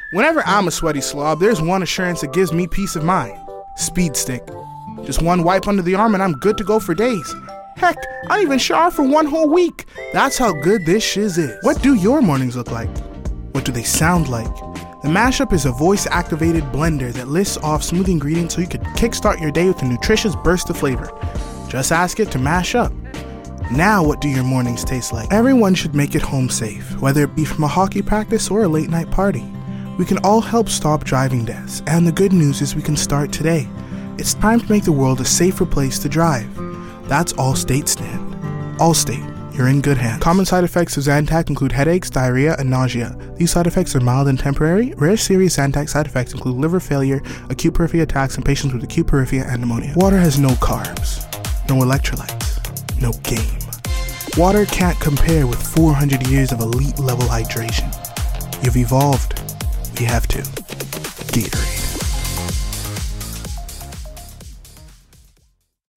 Whenever I'm a sweaty slob, there's one assurance that gives me peace of mind. Speed Stick. Just one wipe under the arm and I'm good to go for days. Heck, I don't even shower for one whole week. That's how good this shiz is. What do your mornings look like? What do they sound like? The Mashup is a voice-activated blender that lists off smooth ingredients so you could kickstart your day with a nutritious burst of flavor. Just ask it to mash up. Now what do your mornings taste like? Everyone should make it home safe, whether it be from a hockey practice or a late night party. We can all help stop driving deaths, and the good news is we can start today. It's time to make the world a safer place to drive. That's Allstate stand. Allstate, you're in good hands. Common side effects of Zantac include headaches, diarrhea, and nausea. These side effects are mild and temporary. Rare serious Zantac side effects include liver failure, acute porphyria attacks, and patients with acute porphyria and pneumonia. Water has no carbs, no electrolytes, no game. Water can't compare with 400 years of elite level hydration. You've evolved. We have to. Gatorade.